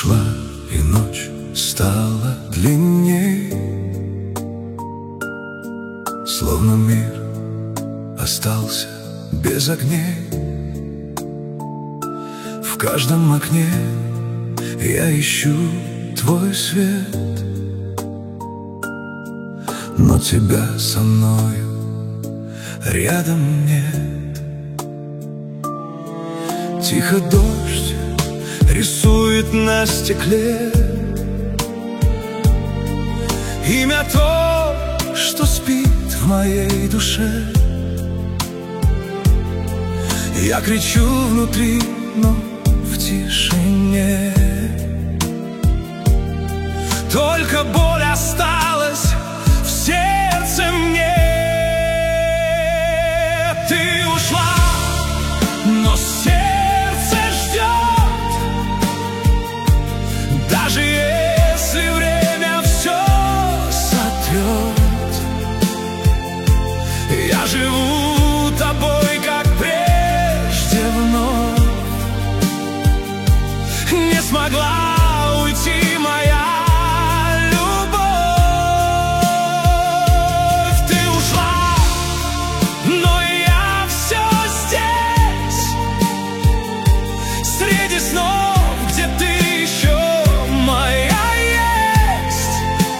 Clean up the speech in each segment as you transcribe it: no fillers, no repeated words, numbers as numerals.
ушла, и ночь стала длинней, словно мир остался без огней. В каждом окне я ищу твой свет, но тебя со мною рядом нет. Тихо дождь рисует на стекле имя то, что спит в моей душе. Я кричу внутри, но в тишине. Только боль осталась в сердце мне. Ты ушла, но сердце ждет, даже если время все сотрет. Я живу тобой, как прежде вновь. Не смогла уйти моя любовь. Ты ушла, но я все здесь, среди снов, где ты еще моя есть.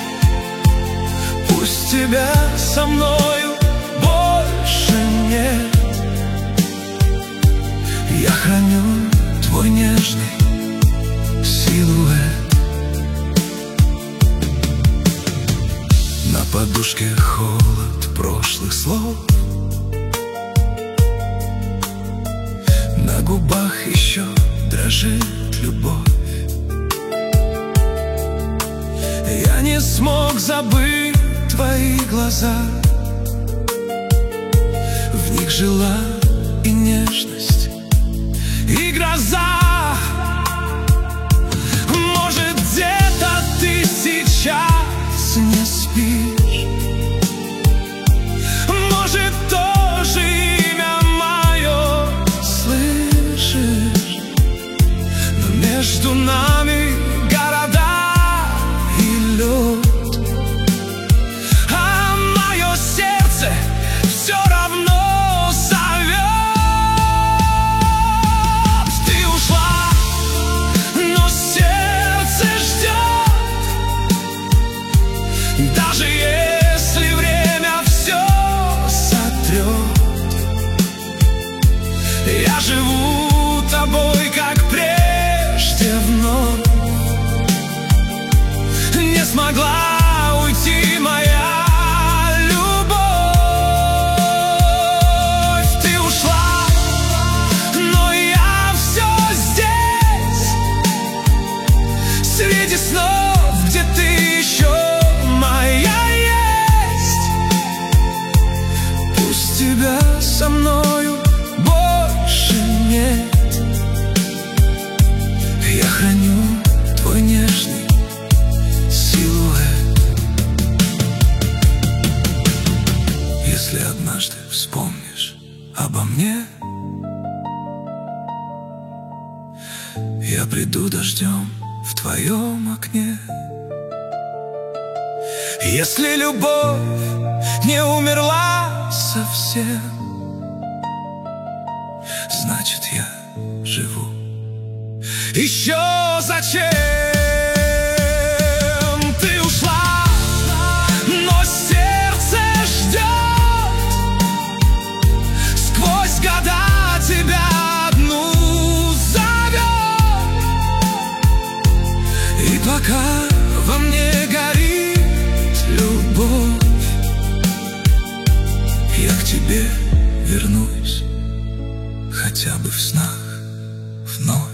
Пусть тебя со мною больше нет. Я храню твой нежный силуэт. На подушке холод прошлых слов, на губах еще дрожит любовь. Я не смог забыть твои глаза, в них жила и нежность, и гроза. Может, где-то ты сейчас не спишь, может, тоже имя мое слышишь, но между нами города и лед, а мое сердце все равно зовет. Ты ушла, но сердце ждет, даже если время все сотрет. Я живу тобой, как прежде вновь. Не смогла уйти моя любовь. Ты ушла, но я все здесь, среди снов, где ты еще моя есть. Пусть тебя со мною больше нет. Я храню твой нежный силуэт. Если однажды вспомнишь обо мне, я приду дождем в твоем окне. Если любовь не умерла совсем, значит, я живу. Еще зачем? Ты ушла, но сердце ждет, сквозь года тебя одну зовет. И пока во мне горит любовь, я к тебе вернусь, хотя бы в снах вновь.